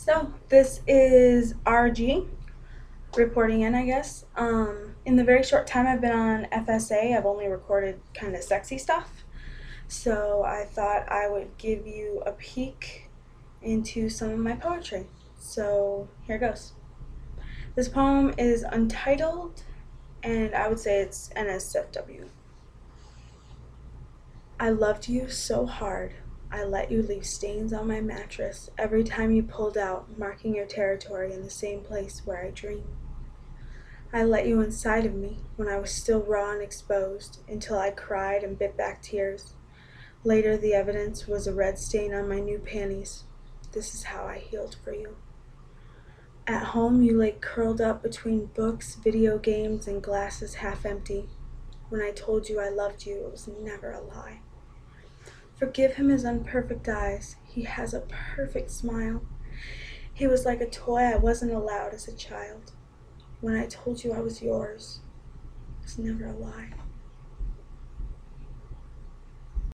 So this is RG reporting in, I guess. In the very short time I've been on FSA, I've only recorded kind of sexy stuff. So I thought I would give you a peek into some of my poetry. So here goes. This poem is untitled, and I would say it's NSFW. I loved you so hard. I let you leave stains on my mattress every time you pulled out, marking your territory in the same place where I dream. I let you inside of me when I was still raw and exposed until I cried and bit back tears. Later, the evidence was a red stain on my new panties. This is how I healed for you. At home, you lay curled up between books, video games, and glasses half empty. When I told you I loved you, it was never a lie. Forgive him his unperfect eyes. He has a perfect smile. He was like a toy I wasn't allowed as a child. When I told you I was yours, it was never a lie.